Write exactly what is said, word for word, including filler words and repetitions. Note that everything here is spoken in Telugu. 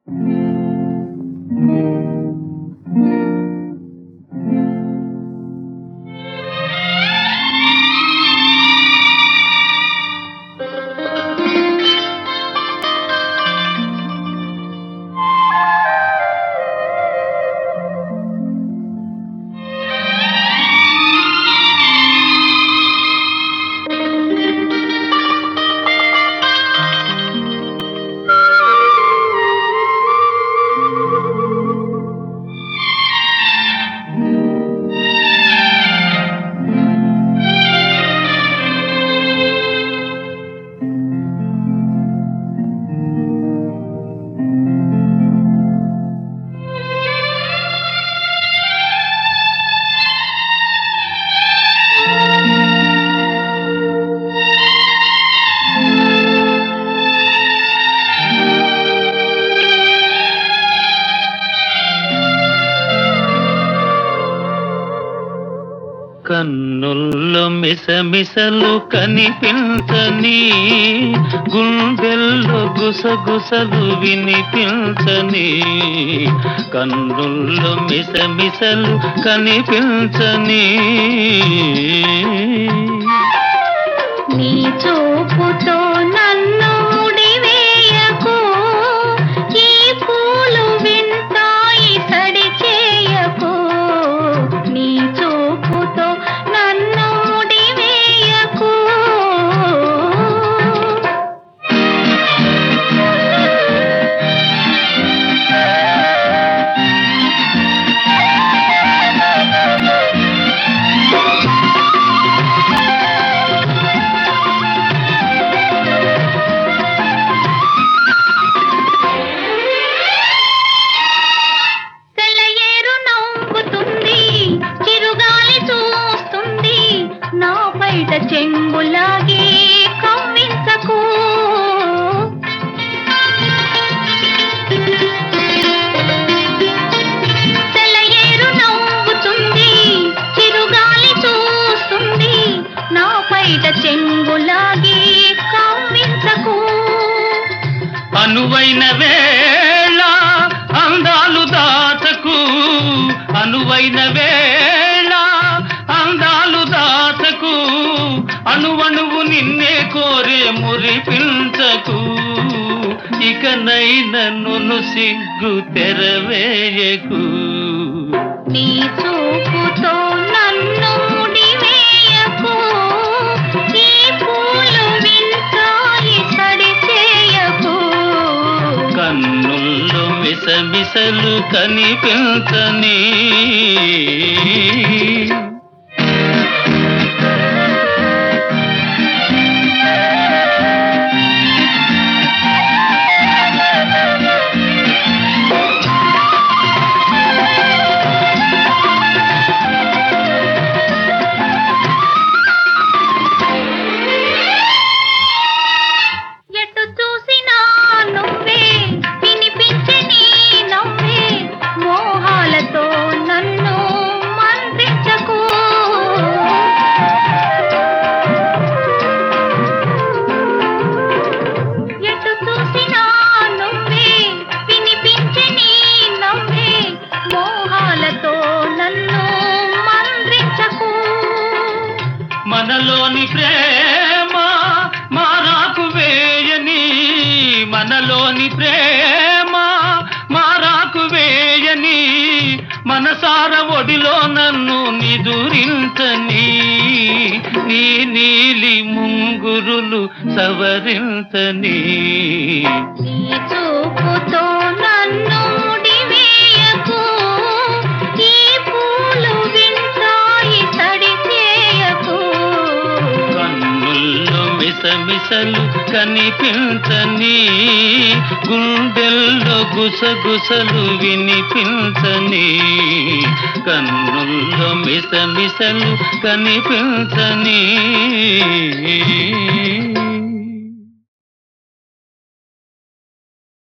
కన్నుల్లో మిసమిసలు కనిపించని, గుండెల్లో గుసగుసలు వినిపించని. కన్నుల్లో మిసమిసలు కనిపించని, నీ చూపుతో నన్ను ముడివేయకు, ఈ పూలు వింటాయి సడి చేయకు. నీ చూపుతో నన్ను ముడివేయకు. బయట చెంగులాగే కమ్మించకు. తెలయేరు నవ్వుతుంది, చిరుగాలి చూస్తుంది, నా బయట చెంగులాగే కమ్మించకు. అనువైన వేళ అందాలు దాచకు, అనువైన వేళ అందాలు దాచకు. అణువణువు నిన్నే కోరే మురిపించకు. ఇకనైనా నన్ను సిగ్గు తెరవేయకు. నీ చూపుతో నన్ను ముడివేయకు, ఈ పూలు వింటాయి సడి చేయకు. కన్నుల్లో మిసమిసలు కనిపించని, మనలోని ప్రేమ మారాకు వేయని, మనలోని ప్రేమ మారాకు వేయని. మనసార ఒడిలో నన్ను నిదురించని, నీ నీలి ముంగురులు సవరించని. నీ చూపుతో నన్ను ముడివేయకు, ఈ పూలు వింటాయి సడి చేయకు. కన్నుల్లో మిసమిసలు కనిపించని, గుండెల్లో గుసగుసలు వినిపించని. కన్నుల్లో మిసమిసలు కనిపించని.